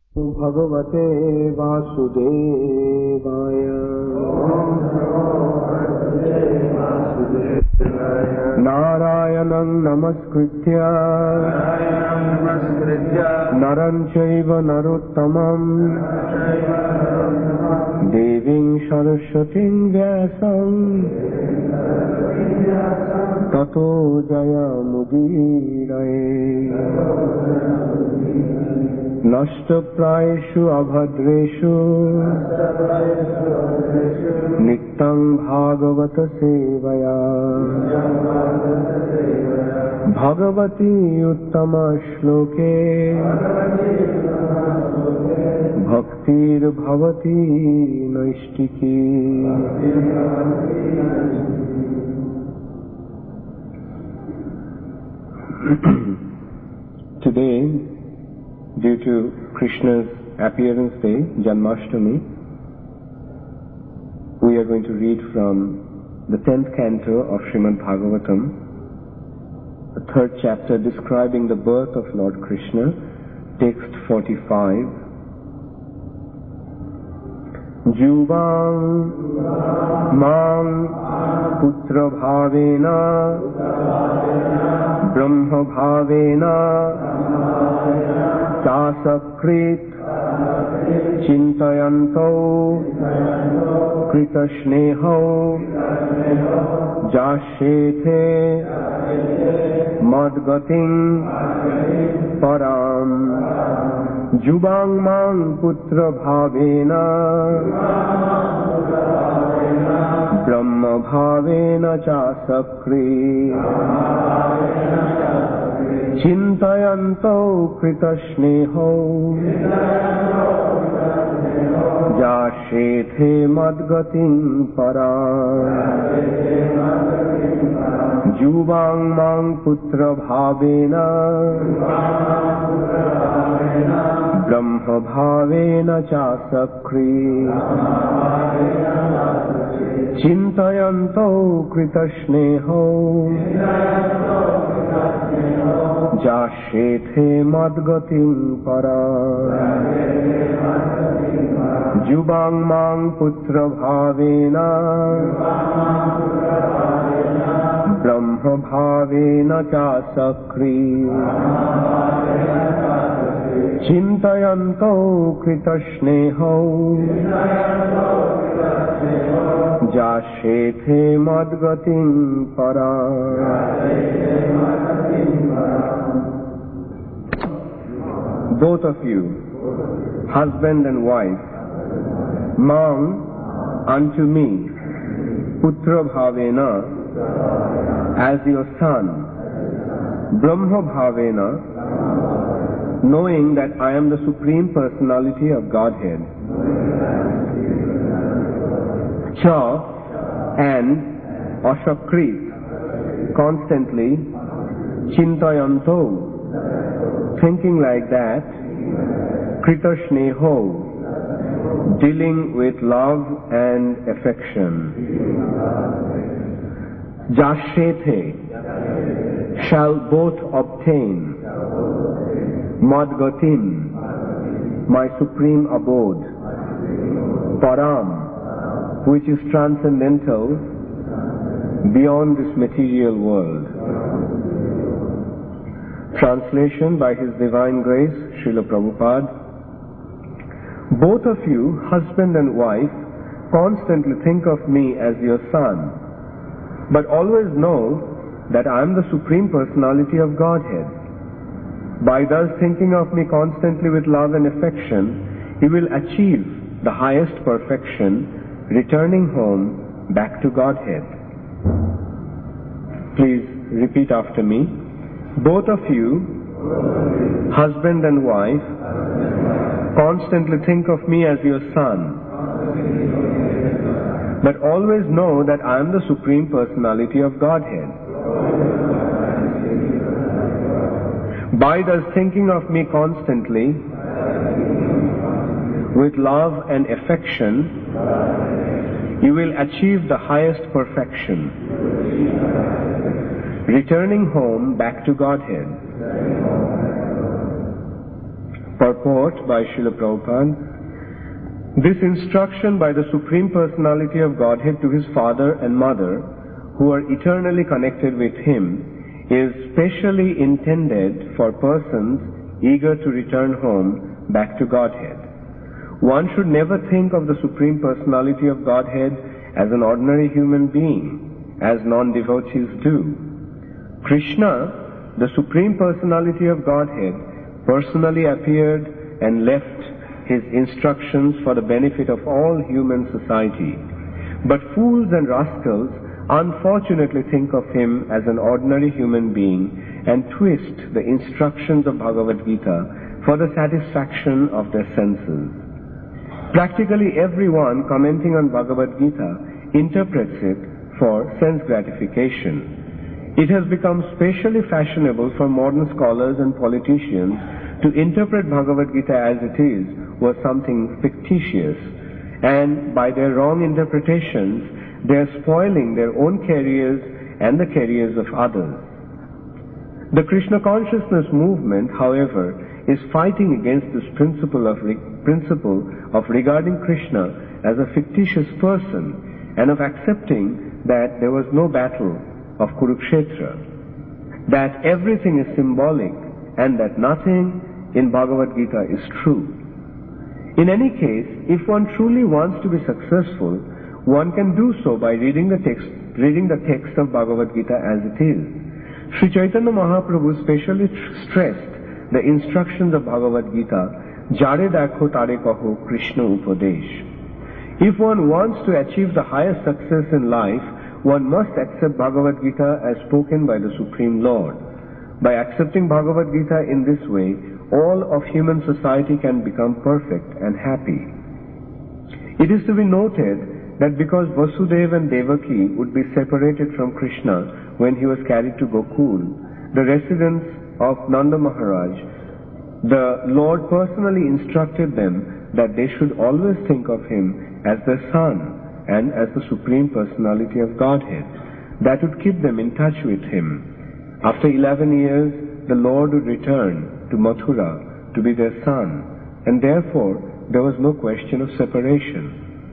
भगवते वासुदेवाय। नारायणं नमस्कृत्य नरं चैव नरोत्तमं देवीं सरस्वतीं व्यासं ततो जयमुदीरये। नष्टप्रायेषु अभद्रेषु नित्यं भागवत सेवया भगवती उत्तम श्लोके भक्तिर्भवती नैष्टिकी। Today, due to Krishna's appearance day, Janmashtami, we are going to read from the 10th canto of Srimad Bhagavatam, the 3rd chapter describing the birth of Lord Krishna, text 45. Juvang mang putra bhavena brahma bhavena tasakrit chintayanto kritasneho jashethe madgating param. Jubang mang putra bhavena brahma bhavena chasakrit chintayanto kritasneho jashethe madgating param. Juvang mang putra bhavena brahma bhavena chasakrit chintayanto kritasneho jashethe madgating param. Jubang mang putra bhavena brahma bhavena chasakrit chintayanto kritasneho jashethe madgating param. Both of you, husband and wife, mang unto me, putra bhavena, as your son, brahma bhavena, knowing that I am the Supreme Personality of Godhead, cha, and ashakrit, constantly, chintayanto, thinking like that, kritasneho, dealing with love and affection, jashethe, shall both obtain, madgatim, my supreme abode, param, which is transcendental, beyond this material world. Translation by His Divine Grace, Srila Prabhupada. Both of you, husband and wife, constantly think of me as your son, but always know that I am the Supreme Personality of Godhead. By thus thinking of me constantly with love and affection, you will achieve the highest perfection, returning home back to Godhead. Please repeat after me. Both of you, husband and wife, constantly think of me as your son, but always know that I am the Supreme Personality of Godhead. By thus thinking of me constantly with love and affection, you will achieve the highest perfection, returning home back to Godhead. Purport by Srila Prabhupada. This instruction by the Supreme Personality of Godhead to his father and mother, who are eternally connected with him, is specially intended for persons eager to return home back to Godhead. One should never think of the Supreme Personality of Godhead as an ordinary human being, as non-devotees do. Krishna, the Supreme Personality of Godhead, personally appeared and left his instructions for the benefit of all human society. But fools and rascals unfortunately think of him as an ordinary human being and twist the instructions of Bhagavad Gita for the satisfaction of their senses. Practically everyone commenting on Bhagavad Gita interprets it for sense gratification. It has become specially fashionable for modern scholars and politicians to interpret Bhagavad Gita as it is was something fictitious, and by their wrong interpretations they are spoiling their own careers and the careers of others. The Krishna consciousness movement, however, is fighting against this principle of regarding Krishna as a fictitious person and of accepting that there was no battle of Kurukshetra, that everything is symbolic and that nothing in Bhagavad Gita is true. In any case, if one truly wants to be successful, one can do so by reading the text of Bhagavad Gita as it is. Sri Chaitanya Mahaprabhu specially stressed the instructions of Bhagavad Gita, Jare dakho tare kaho Krishna upadesh. If one wants to achieve the highest success in life, one must accept Bhagavad Gita as spoken by the Supreme Lord. By accepting Bhagavad Gita in this way, all of human society can become perfect and happy. It is to be noted that because Vasudeva and Devaki would be separated from Krishna when he was carried to Gokul, the residents of Nanda Maharaj, the Lord personally instructed them that they should always think of him as their son and as the Supreme Personality of Godhead. That would keep them in touch with him. After 11 years, the Lord would return to Mathura to be their son, and therefore there was no question of separation.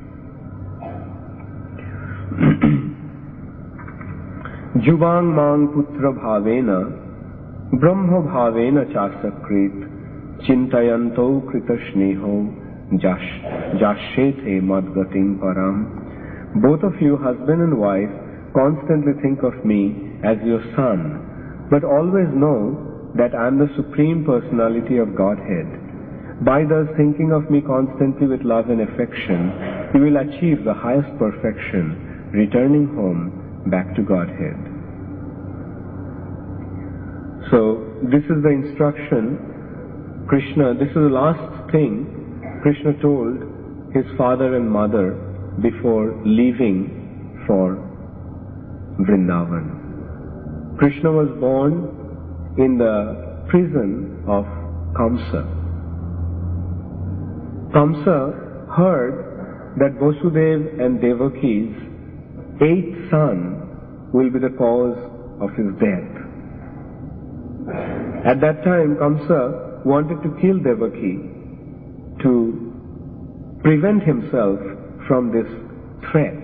Juvang mang putra bhavena brahma bhavena chasakrit chintayanto krita sneho jashete madgatim param. Both of you, husband and wife, constantly think of me as your son, but always know that I am the Supreme Personality of Godhead. By thus thinking of me constantly with love and affection, you will achieve the highest perfection, returning home back to Godhead. So, this is the instruction this is the last thing Krishna told his father and mother before leaving for Vrindavan. Krishna was born in the prison of Kamsa. Kamsa heard that Vasudeva and Devaki's 8th son will be the cause of his death. At that time, Kamsa wanted to kill Devaki to prevent himself from this threat.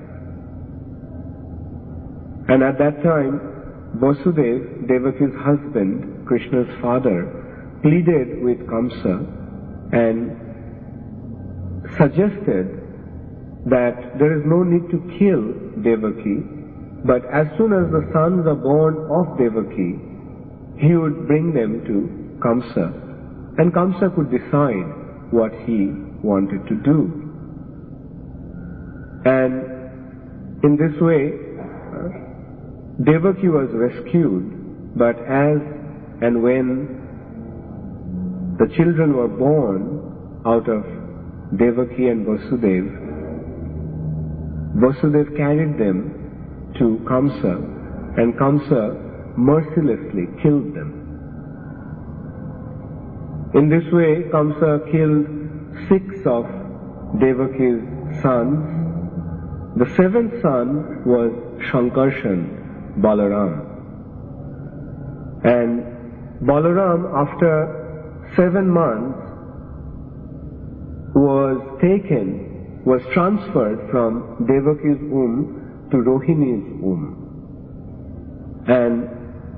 And at that time, Vasudeva, Devaki's husband, Krishna's father, pleaded with Kamsa and suggested that there is no need to kill Devaki, but as soon as the sons are born of Devaki, he would bring them to Kamsa, and Kamsa could decide what he wanted to do. And in this way, Devaki was rescued, but as and when the children were born out of Devaki and Vasudeva, Vasudeva carried them to Kamsa, and Kamsa mercilessly killed them. In this way, Kamsa killed 6 of Devaki's sons. The 7th son was Shankarshan, Balaram. And Balaram, after 7 months was transferred from Devaki's womb to Rohini's womb. And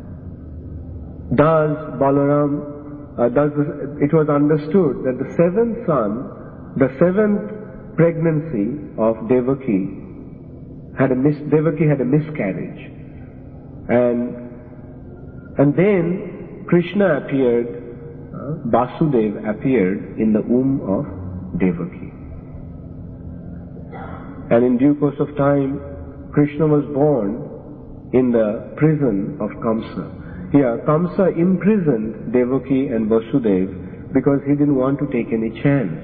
it was understood that the seventh pregnancy of Devaki had a miscarriage. And then Krishna appeared, Vasudev appeared in the womb of Devaki. And in due course of time, Krishna was born in the prison of Kamsa. Here, Kamsa imprisoned Devaki and Vasudev because he didn't want to take any chance.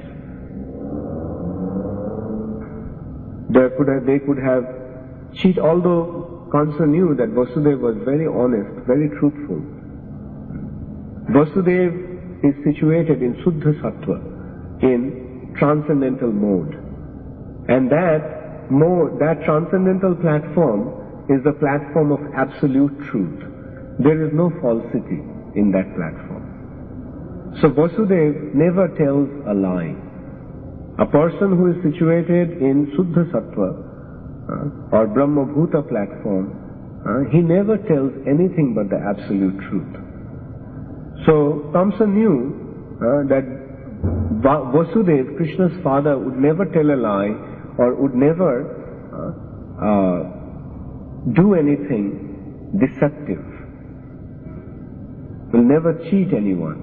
They could have cheated, although Kamsa knew that Vasudev was very honest, very truthful. Vasudev is situated in Suddha Sattva, in transcendental mode. And that transcendental platform is the platform of absolute truth. There is no falsity in that platform. So Vasudev never tells a lie. A person who is situated in Suddha Sattva or Brahma Bhuta platform, he never tells anything but the absolute truth. So Kamsa knew that Vasudev, Krishna's father, would never tell a lie or would never do anything deceptive, will never cheat anyone.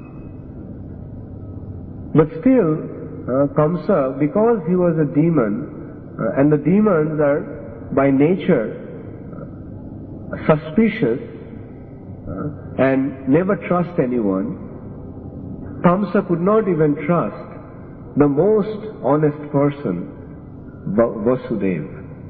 But still, Kamsa, because he was a demon, and the demons are by nature suspicious and never trust anyone, Kamsa could not even trust the most honest person, Vasudev.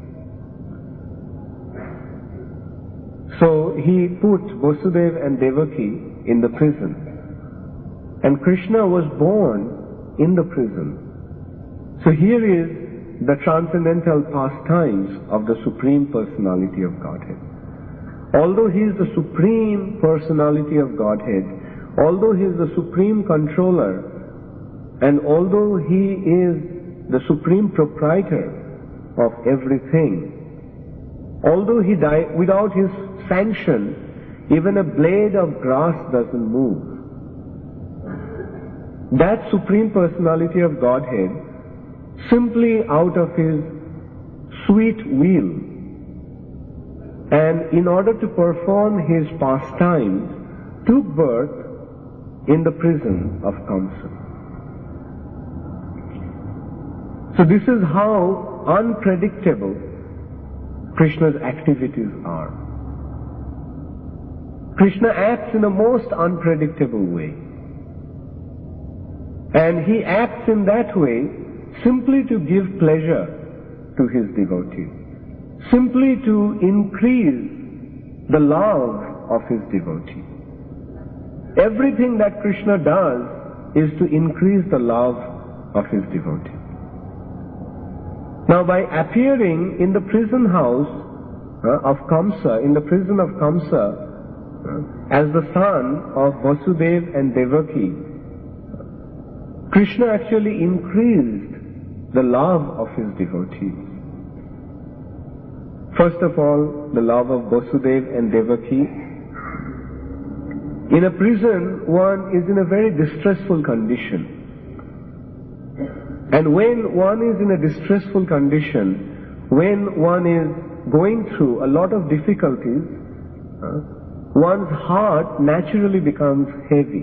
So he put Vasudev and Devaki in the prison. And Krishna was born in the prison. So here is the transcendental pastimes of the Supreme Personality of Godhead. Although he is the Supreme Personality of Godhead, although he is the Supreme Controller, and although he is the Supreme Proprietor of everything, although he died without his sanction, even a blade of grass doesn't move. That Supreme Personality of Godhead, simply out of his sweet will, and in order to perform his pastimes, took birth in the prison of Kamsa. So this is how unpredictable Krishna's activities are. Krishna acts in a most unpredictable way. And he acts in that way simply to give pleasure to his devotees, simply to increase the love of his devotees. Everything that Krishna does is to increase the love of his devotees. Now, by appearing in the prison house of Kamsa, in the prison of Kamsa, as the son of Vasudev and Devaki, Krishna actually increased the love of his devotees. First of all, the love of Vasudev and Devaki. In a prison, one is in a very distressful condition. And when one is in a distressful condition, when one is going through a lot of difficulties, one's heart naturally becomes heavy.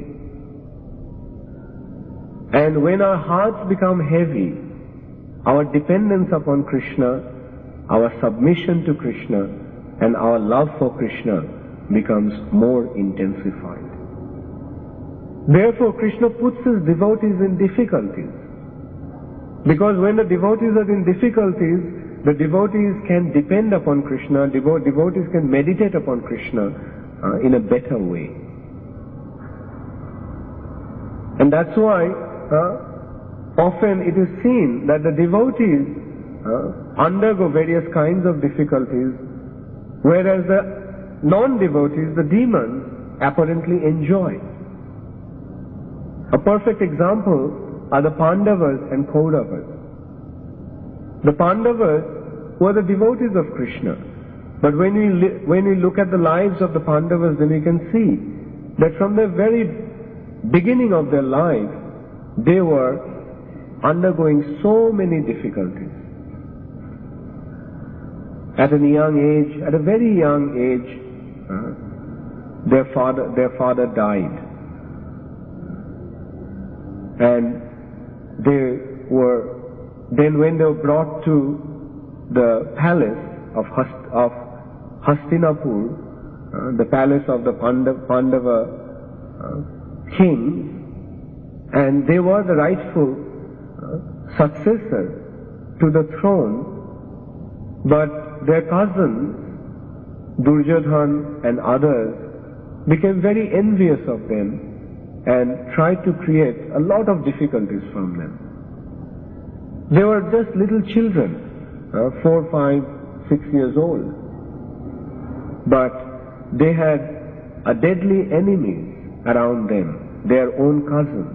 And when our hearts become heavy, our dependence upon Krishna, our submission to Krishna, and our love for Krishna becomes more intensified. Therefore, Krishna puts his devotees in difficulties. Because when the devotees are in difficulties, the devotees can depend upon Krishna, devotees can meditate upon Krishna in a better way. And that's why often it is seen that the devotees undergo various kinds of difficulties, whereas the non-devotees, the demons, apparently enjoy. A perfect example are the Pandavas and Kauravas. The Pandavas were the devotees of Krishna. But when we look at the lives of the Pandavas, then we can see that from the very beginning of their life, they were undergoing so many difficulties. At a very young age, their father died. And when they were brought to the palace of Hastinapur, the palace of the Pandava kings, and they were the rightful successor to the throne, but their cousins, Duryodhana and others, became very envious of them and tried to create a lot of difficulties from them. They were just little children, 4, 5, 6 years old. But they had a deadly enemy around them, their own cousins.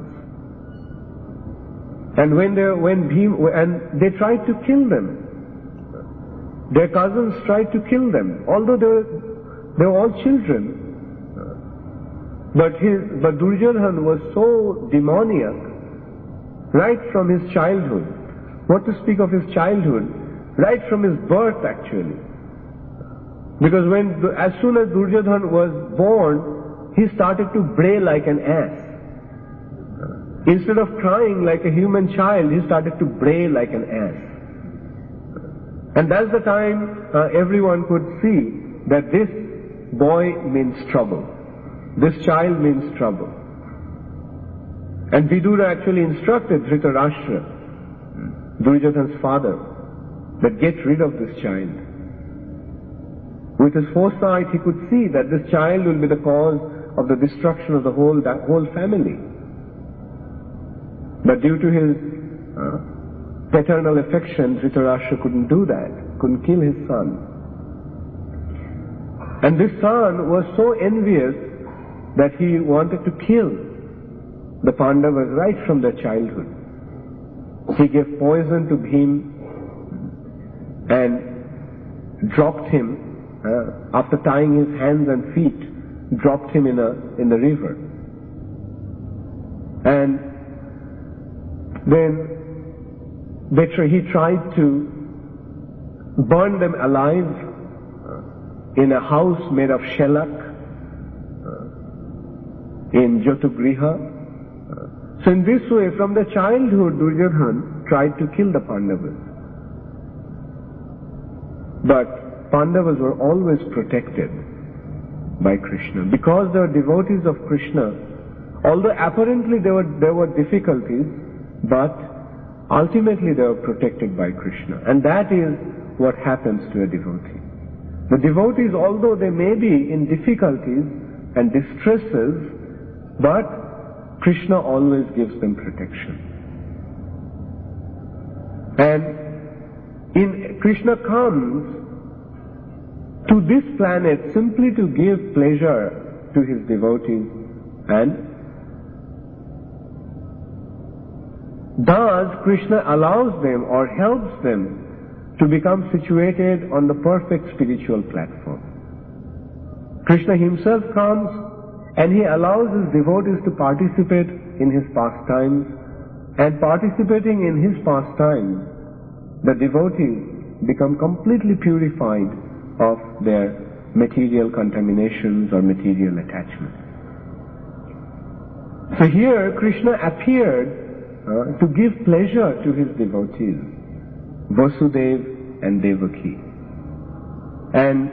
And they tried to kill them. Their cousins tried to kill them, although they were all children. But Duryodhana was so demoniac right from his childhood. What to speak of his childhood? Right from his birth, actually. Because as soon as Duryodhana was born, he started to bray like an ass. Instead of crying like a human child, he started to bray like an ass. And that's the time everyone could see that this boy means trouble. This child means trouble. And Vidura actually instructed Dhritarashtra, Duryodhana's father, that get rid of this child. With his foresight, he could see that this child will be the cause of the destruction of the whole family. But due to his paternal affection, Dhritarashtra couldn't do that, couldn't kill his son. And this son was so envious that he wanted to kill the Pandavas right from their childhood. He gave poison to Bhim and dropped him, after tying his hands and feet, dropped him in the river. And then he tried to burn them alive in a house made of shellac in Jyotugriha. So in this way, from the childhood, Duryodhana tried to kill the Pandavas. But Pandavas were always protected by Krishna. Because they were devotees of Krishna, although apparently there were difficulties, but ultimately they were protected by Krishna. And that is what happens to a devotee. The devotees, although they may be in difficulties and distresses, but Krishna always gives them protection. And Krishna comes to this planet simply to give pleasure to his devotees, and thus Krishna allows them or helps them to become situated on the perfect spiritual platform. Krishna himself comes and he allows his devotees to participate in his pastimes, and participating in his pastimes, the devotees become completely purified of their material contaminations or material attachments. So here Krishna appeared to give pleasure to his devotees, Vasudeva and Devaki. And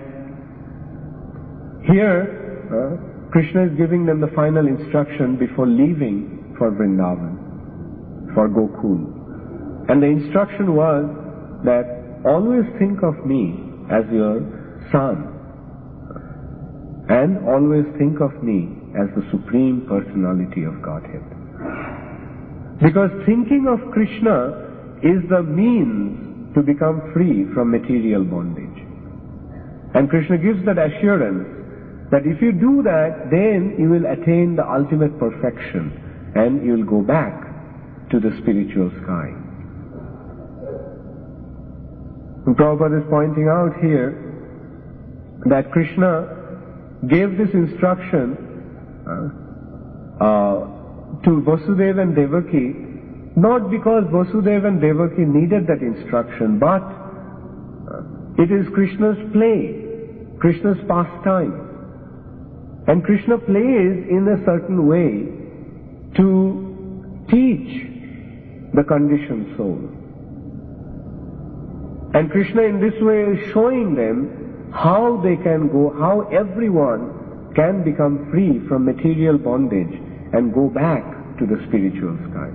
here Krishna is giving them the final instruction before leaving for Vrindavan, for Gokul. And the instruction was that always think of me as your son, and always think of me as the Supreme Personality of Godhead. Because thinking of Krishna is the means to become free from material bondage. And Krishna gives that assurance that if you do that, then you will attain the ultimate perfection. and you'll go back to the spiritual sky. And Prabhupada is pointing out here that Krishna gave this instruction to Vasudeva and Devaki, not because Vasudeva and Devaki needed that instruction, but it is Krishna's play, Krishna's pastime. And Krishna plays in a certain way to teach the conditioned soul. And Krishna in this way is showing them how they can go, how everyone can become free from material bondage and go back to the spiritual sky.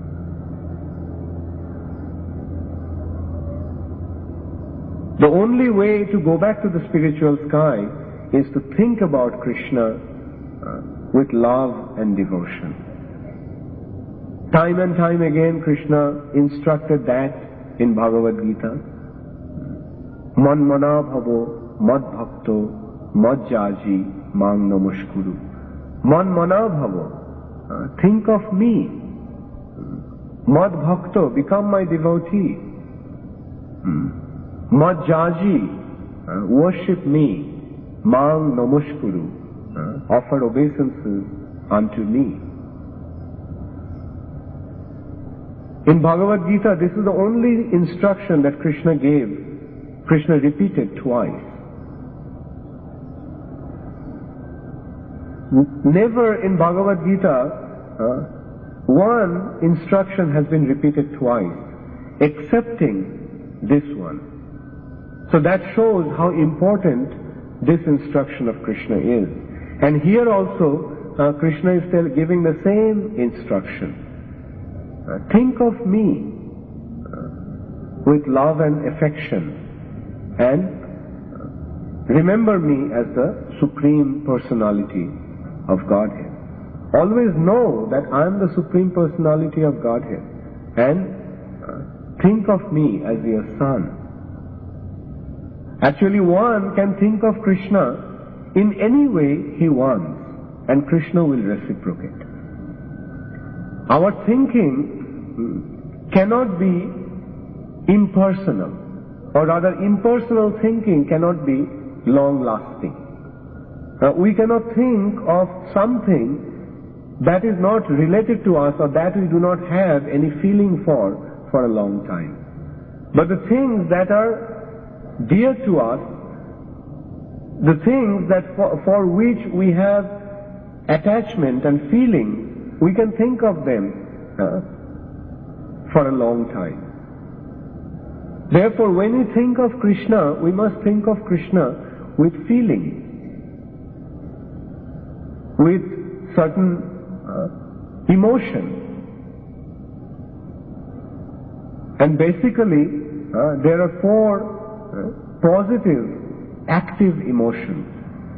The only way to go back to the spiritual sky is to think about Krishna with love and devotion. Time and time again Krishna instructed that in Bhagavad Gita. Man mana bhavo mad bhakto mad jaji mang namaskuru. Man mana bhavo, think of me. Mad bhakto, become my devotee. Mad jaji, worship me. Mang namaskuru, offer obeisances unto me. In Bhagavad Gita, this is the only instruction that Krishna gave. Krishna repeated twice. Never in Bhagavad Gita one instruction has been repeated twice, excepting this one. So that shows how important this instruction of Krishna is. And here also Krishna is still giving the same instruction. Think of me with love and affection, and remember me as the Supreme Personality of Godhead. Always know that I am the Supreme Personality of Godhead, and think of me as your son. Actually, one can think of Krishna in any way he wants, and Krishna will reciprocate. Our thinking cannot be impersonal, or rather impersonal thinking cannot be long-lasting. We cannot think of something that is not related to us or that we do not have any feeling for a long time. But the things that are dear to us, the things that for which we have attachment and feeling, we can think of them for a long time. Therefore, when we think of Krishna, we must think of Krishna with feeling, with certain emotion. And basically, there are four positive, active emotions.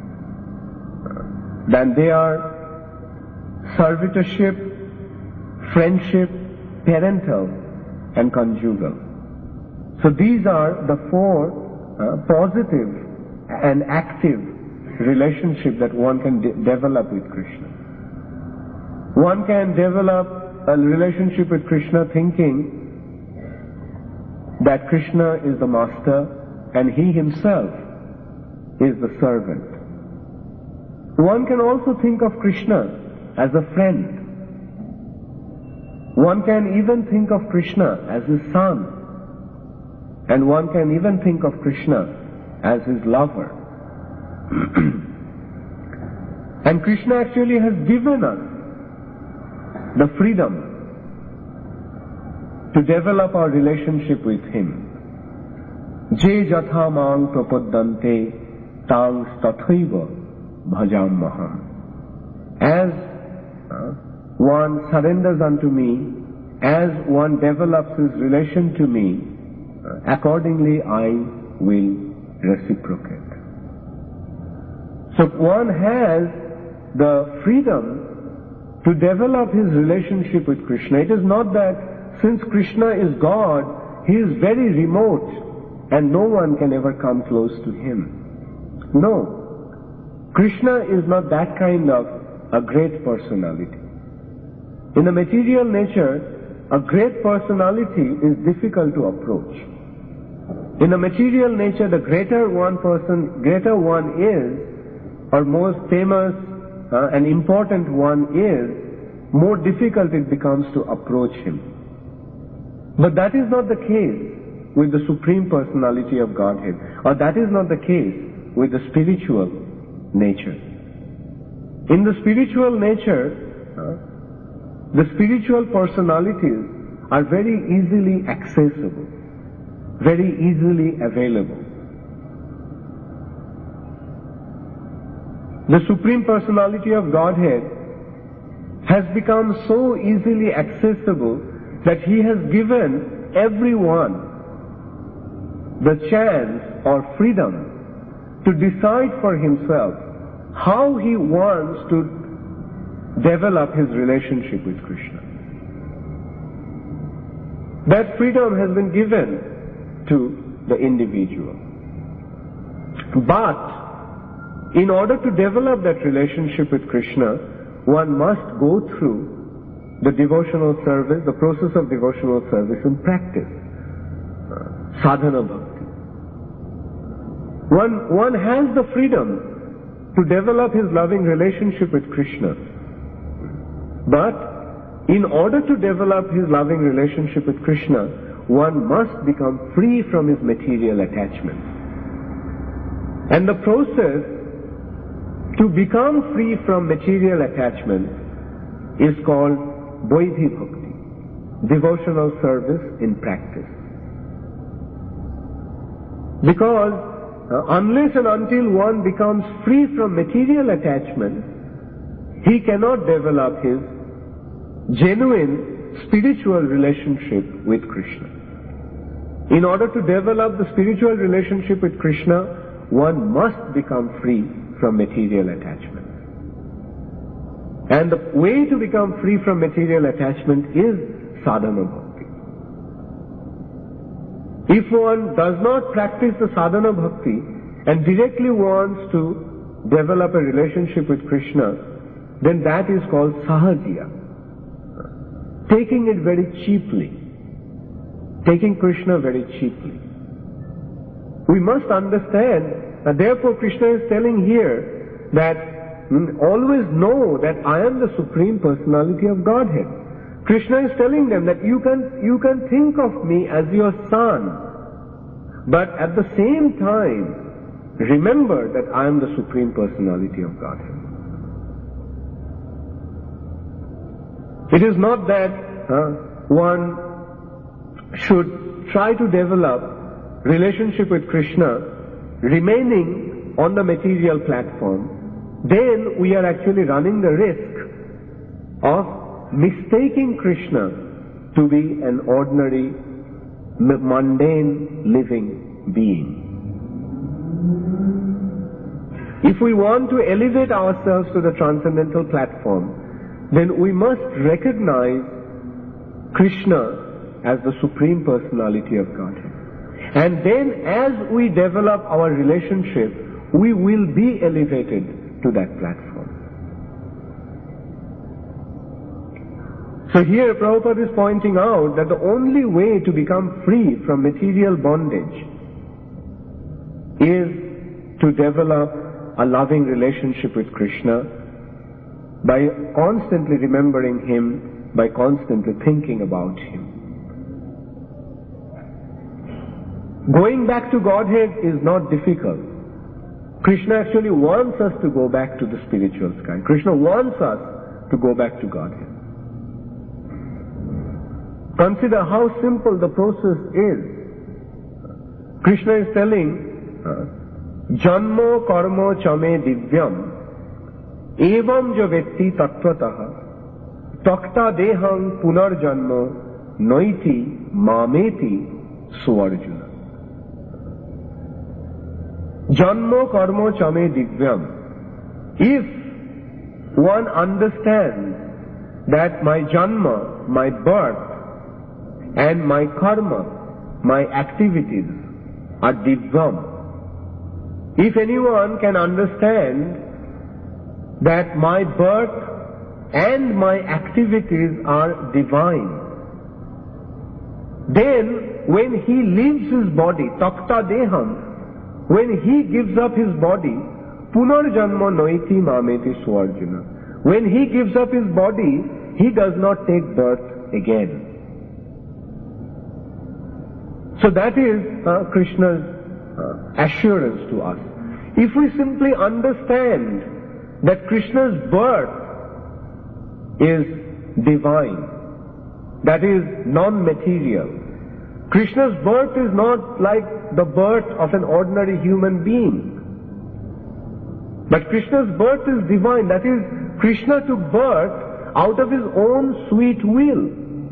Then they are servitorship, friendship, parental, and conjugal. So these are the four positive and active relationships that one can develop with Krishna. One can develop a relationship with Krishna thinking that Krishna is the master and he himself is the servant. One can also think of Krishna as a friend. One can even think of Krishna as his son. And one can even think of Krishna as his lover. And Krishna actually has given us the freedom to develop our relationship with him. Je jatha mang prapaddante tang tathaiva bhajam maham. As one surrenders unto me, as one develops his relation to me, accordingly I will reciprocate. So one has the freedom to develop his relationship with Krishna. It is not that since Krishna is God, he is very remote and no one can ever come close to him. No. Krishna is not that kind of a great personality. In the material nature, a great personality is difficult to approach. In the material nature, the greater one is, or most famous and important one is, more difficult it becomes to approach him. But that is not the case with the Supreme Personality of Godhead, or that is not the case with the spiritual nature. In the spiritual nature, the spiritual personalities are very easily accessible, very easily available. The Supreme Personality of Godhead has become so easily accessible that He has given everyone the chance or freedom to decide for himself how he wants to develop his relationship with Krishna. That freedom has been given to the individual. But in order to develop that relationship with Krishna, one must go through the devotional service, the process of devotional service in practice. Sadhana bhakti. One has the freedom to develop his loving relationship with Krishna. But in order to develop his loving relationship with Krishna, one must become free from his material attachments. And the process to become free from material attachments is called Vaidhi Bhakti, devotional service in practice. Because unless and until one becomes free from material attachment, he cannot develop his genuine spiritual relationship with Krishna. In order to develop the spiritual relationship with Krishna, one must become free from material attachment. And the way to become free from material attachment is sadhana bhakti. If one does not practice the sadhana bhakti and directly wants to develop a relationship with Krishna, then that is called sahajiya. Taking it very cheaply. Taking Krishna very cheaply. We must understand that therefore Krishna is telling here that always know that I am the Supreme Personality of Godhead. Krishna is telling them that you can think of me as your son, but at the same time remember that I am the Supreme Personality of Godhead. It is not that one should try to develop relationship with Krishna remaining on the material platform. Then we are actually running the risk of mistaking Krishna to be an ordinary, mundane, living being. If we want to elevate ourselves to the transcendental platform, then we must recognize Krishna as the Supreme Personality of Godhead. And then as we develop our relationship, we will be elevated to that platform. So here Prabhupada is pointing out that the only way to become free from material bondage is to develop a loving relationship with Krishna by constantly remembering Him, by constantly thinking about Him. Going back to Godhead is not difficult. Krishna actually wants us to go back to the spiritual sky. Krishna wants us to go back to Godhead. Consider how simple the process is. Krishna is telling, Janmo karmo chame divyam evam jo vetti tattvataha takta deham punar janmo noiti mameti suarjuna. Janmo karmo chame divyam. If one understands that my janma, my birth, and my karma, my activities are divyam. If anyone can understand that my birth and my activities are divine, then when he leaves his body, takta deham, when he gives up his body, punarjanma noiti mameti suarjuna. When he gives up his body, he does not take birth again. So that is Krishna's assurance to us. If we simply understand that Krishna's birth is divine, that is non-material. Krishna's birth is not like the birth of an ordinary human being. But Krishna's birth is divine, that is, Krishna took birth out of his own sweet will.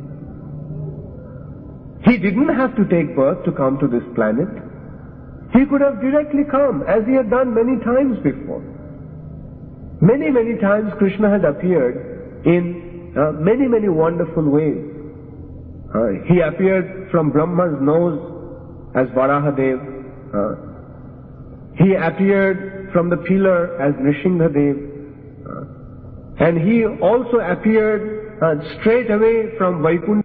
He didn't have to take birth to come to this planet. He could have directly come, as he had done many times before. Many, many times Krishna had appeared in many wonderful ways. He appeared from Brahma's nose as Varahadev. He appeared from the pillar as Nrsimhadev. And he also appeared straight away from Vaikuntha.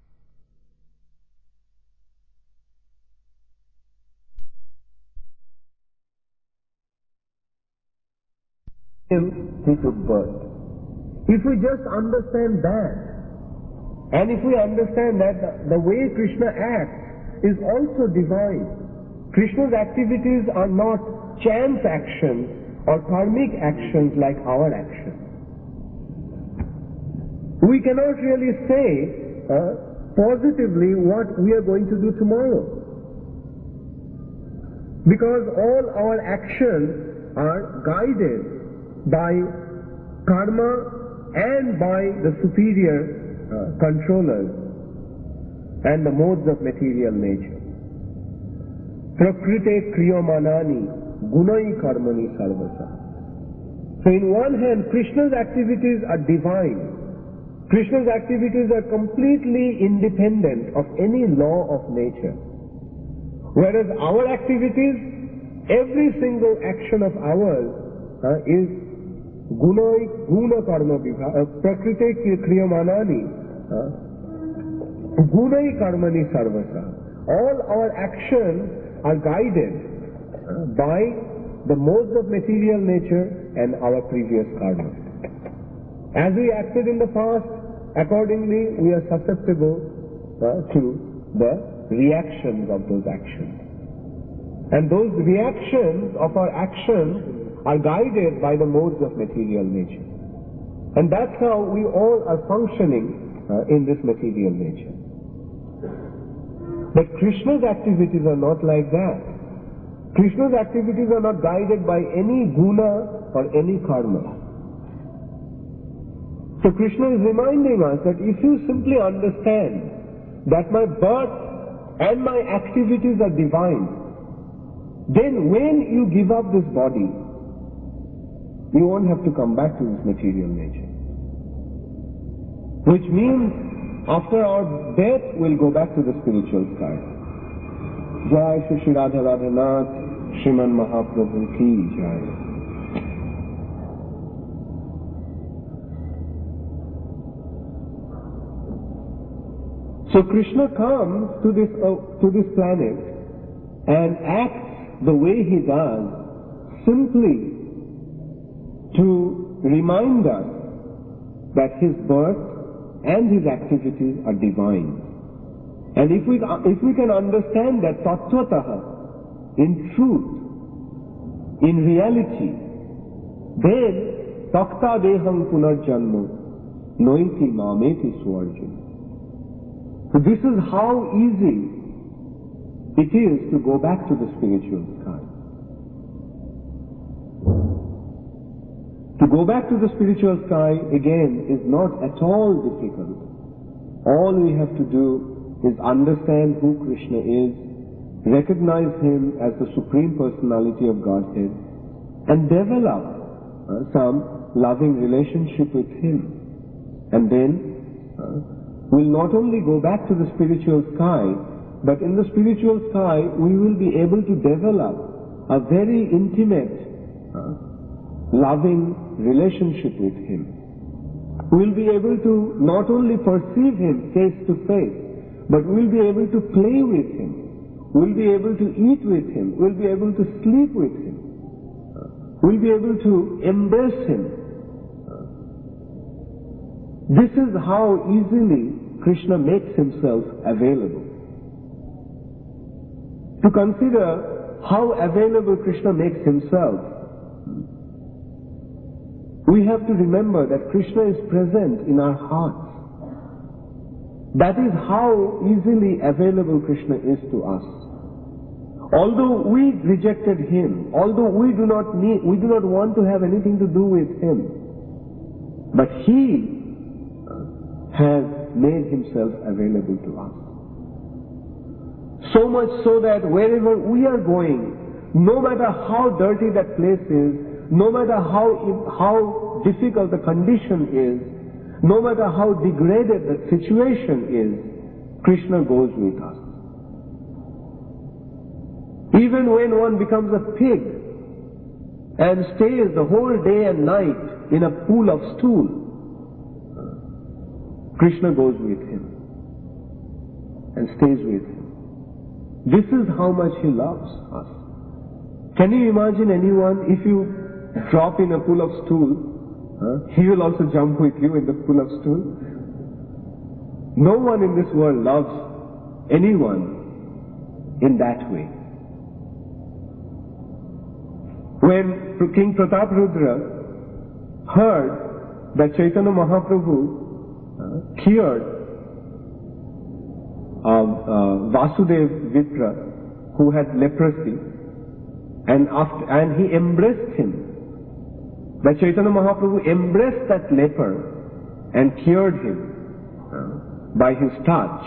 He took birth. If we just understand that, and if we understand that the way Krishna acts is also divine, Krishna's activities are not chance actions or karmic actions like our actions. We cannot really say positively what we are going to do tomorrow, because all our actions are guided by karma and by the superior controllers and the modes of material nature. Prakrite kriyamanani gunai karmani sarvasa. So in one hand, Krishna's activities are divine. Krishna's activities are completely independent of any law of nature. Whereas our activities, every single action of ours is guna karma prakrite kriyamanani gunai karmani sarvasa. All our actions are guided by the modes of material nature and our previous karma. As we acted in the past, accordingly we are susceptible to the reactions of those actions. And those reactions of our actions are guided by the modes of material nature. And that's how we all are functioning in this material nature. But Krishna's activities are not like that. Krishna's activities are not guided by any guna or any karma. So Krishna is reminding us that if you simply understand that my birth and my activities are divine, then when you give up this body, you won't have to come back to this material nature. Which means after our death, we'll go back to the spiritual sky. Jai Shri Radha Radhanath, Shriman Mahaprabhu ki Jai. So Krishna comes to this planet and acts the way he does simply to remind us that his birth and his activities are divine. And if we can understand that tattvataha, in truth, in reality, then takta deham punarjanma noiti mameti suarjuna. So this is how easy it is to go back to the spiritual sky. To go back to the spiritual sky, again, is not at all difficult. All we have to do is understand who Krishna is, recognize him as the Supreme Personality of Godhead, and develop some loving relationship with him. And then we'll not only go back to the spiritual sky, but in the spiritual sky we will be able to develop a very intimate loving relationship with him. We'll be able to not only perceive Him face to face, but we'll be able to play with Him. We'll be able to eat with Him. We'll be able to sleep with Him. We'll be able to embrace Him. This is how easily Krishna makes Himself available. To consider how available Krishna makes Himself, we have to remember that Krishna is present in our hearts. That is how easily available Krishna is to us. Although we rejected Him, although we do not want to have anything to do with Him, but He has made Himself available to us. So much so that wherever we are going, no matter how dirty that place is, no matter how difficult the condition is, no matter how degraded the situation is, Krishna goes with us. Even when one becomes a pig and stays the whole day and night in a pool of stool, Krishna goes with him and stays with him. This is how much He loves us. Can you imagine anyone, if you drop in a pool of stool, he will also jump with you in the pool of stool? No one in this world loves anyone in that way. When King Prataprudra heard that Chaitanya Mahaprabhu cured Vasudev Vipra, who had leprosy, and he embraced him, that Chaitanya Mahaprabhu embraced that leper and cured him by his touch.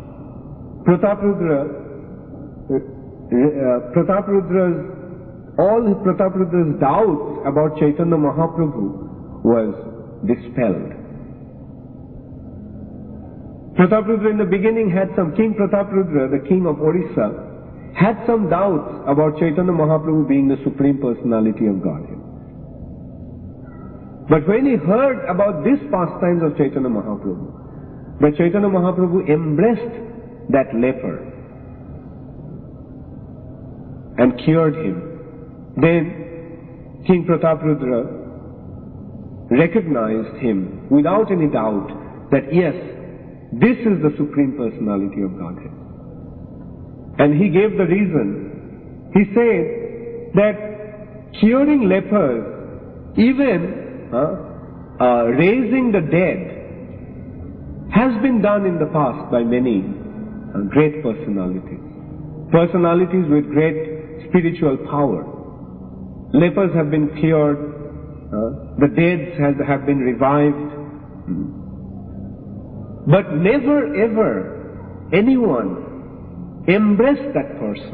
All Pratapradra's doubts about Chaitanya Mahaprabhu was dispelled. Prataprudra in the beginning King Prataprudra, the king of Orissa, had some doubts about Chaitanya Mahaprabhu being the Supreme Personality of Godhead. But when he heard about these pastimes of Chaitanya Mahaprabhu, that Chaitanya Mahaprabhu embraced that leper and cured him, then King Prataprudra recognized him without any doubt that yes, this is the Supreme Personality of Godhead. And he gave the reason. He said that curing lepers, even raising the dead, has been done in the past by many great personalities. Personalities with great spiritual power. Lepers have been cured, the dead have been revived. But never ever anyone embraced that person.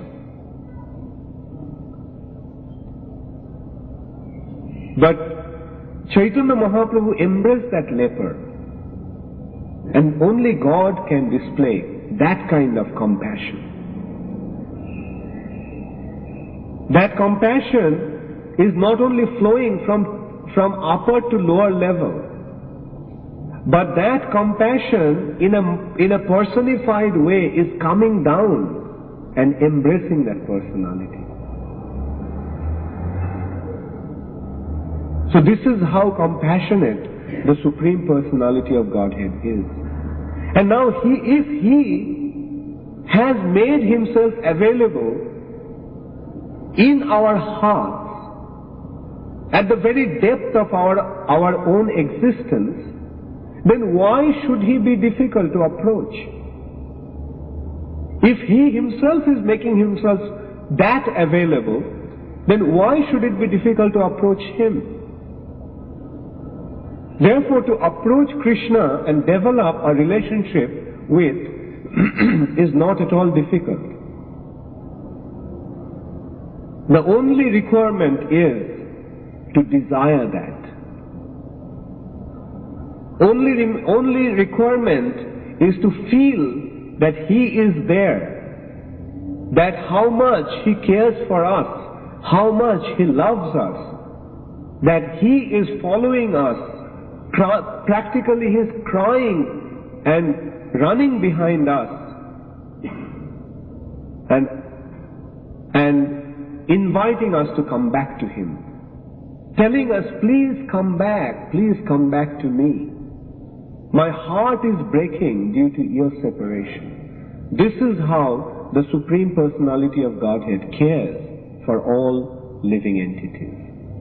But Chaitanya Mahaprabhu embraced that leper, and only God can display that kind of compassion. That compassion is not only flowing from upper to lower level, but that compassion in a personified way is coming down and embracing that personality. So this is how compassionate the Supreme Personality of Godhead is. And now if He has made Himself available in our hearts, at the very depth of our own existence, then why should He be difficult to approach? If He Himself is making Himself that available, then why should it be difficult to approach Him? Therefore, to approach Krishna and develop a relationship with is not at all difficult. The only requirement is to desire that. Only requirement is to feel that He is there, that how much He cares for us, how much He loves us, that He is following us Practically He is crying and running behind us and inviting us to come back to Him, telling us, please come back to me. My heart is breaking due to your separation. This is how the Supreme Personality of Godhead cares for all living entities.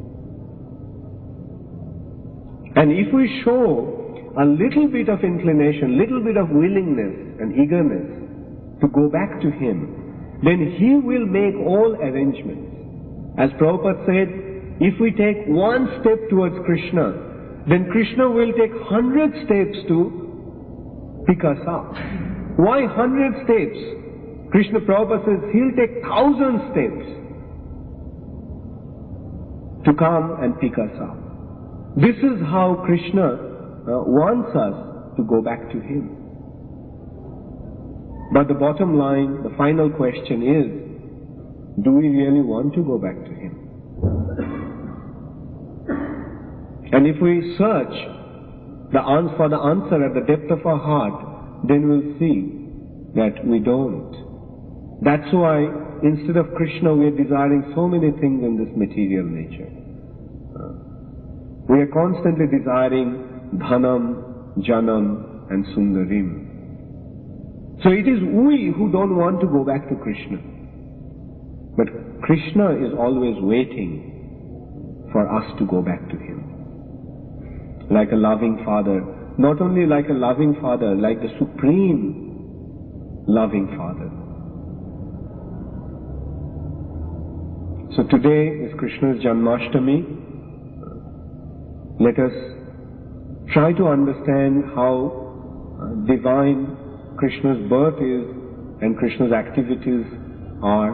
And if we show a little bit of inclination, little bit of willingness and eagerness to go back to Him, then He will make all arrangements. As Prabhupada said, if we take one step towards Krishna, then Krishna will take 100 steps to pick us up. Why 100 steps? Krishna Prabhupada says He'll take 1,000 steps to come and pick us up. This is how Krishna wants us to go back to Him. But the bottom line, the final question is, do we really want to go back to Him? And if we search for the answer at the depth of our heart, then we'll see that we don't. That's why instead of Krishna, we are desiring so many things in this material nature. We are constantly desiring dhanam, janam and sundarim. So it is we who don't want to go back to Krishna. But Krishna is always waiting for us to go back to Him. Like a loving father, not only like a loving father, like the supreme loving father. So today is Krishna's Janmashtami. Let us try to understand how divine Krishna's birth is and Krishna's activities are.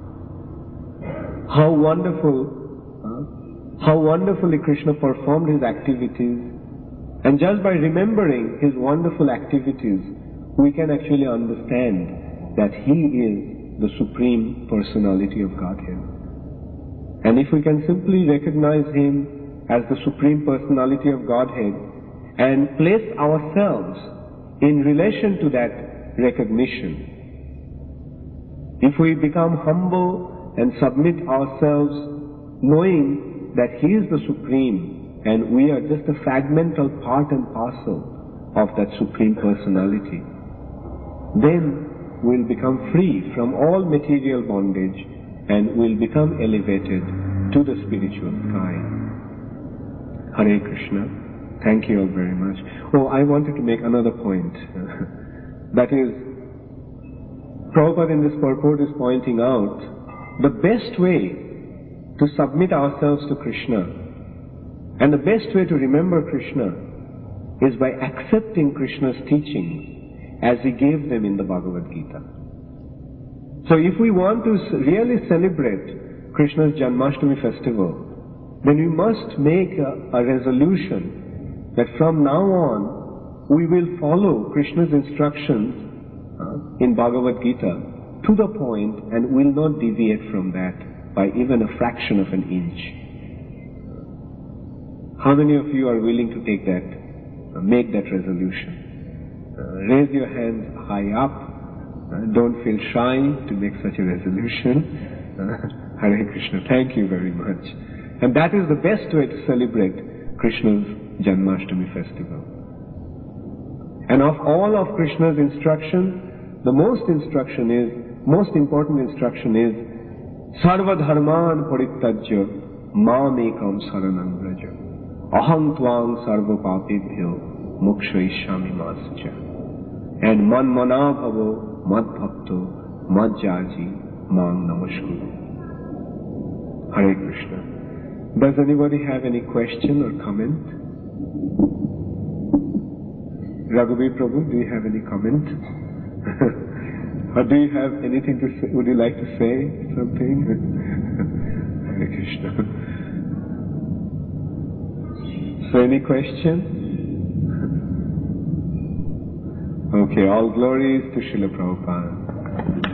How wonderfully Krishna performed His activities. And just by remembering His wonderful activities, we can actually understand that He is the Supreme Personality of Godhead. And if we can simply recognize Him as the Supreme Personality of Godhead and place ourselves in relation to that recognition, if we become humble and submit ourselves knowing that He is the Supreme and we are just a fragmental part and parcel of that Supreme Personality, then we'll become free from all material bondage and we'll become elevated to the spiritual sky. Hare Krishna. Thank you all very much. Oh, I wanted to make another point. That is, Prabhupada in this purport is pointing out the best way to submit ourselves to Krishna and the best way to remember Krishna is by accepting Krishna's teachings as He gave them in the Bhagavad Gita. So if we want to really celebrate Krishna's Janmashtami festival, then we must make a resolution that from now on we will follow Krishna's instructions in Bhagavad Gita to the point and will not deviate from that by even a fraction of an inch. How many of you are willing to take that, make that resolution? Raise your hands high up. Don't feel shy to make such a resolution. Hare Krishna. Thank you very much. And that is the best way to celebrate Krishna's Janmashtami festival. And of all of Krishna's instruction, the most important instruction is Sarva Dharman Parittajya Mam Ekam Saranam Vraja Aham Tvang Sarva Papebhyo Mokshayishami Masacha. And Man Mana Bhavo Mad Bhakto Mad Jaji Mang Namaskuru. Hare Krishna. Does anybody have any question or comment? Raghuveer Prabhu, do you have any comment? Or do you have anything to say? Would you like to say something? Hare Krishna. So any question? Okay, all glories to Srila Prabhupada.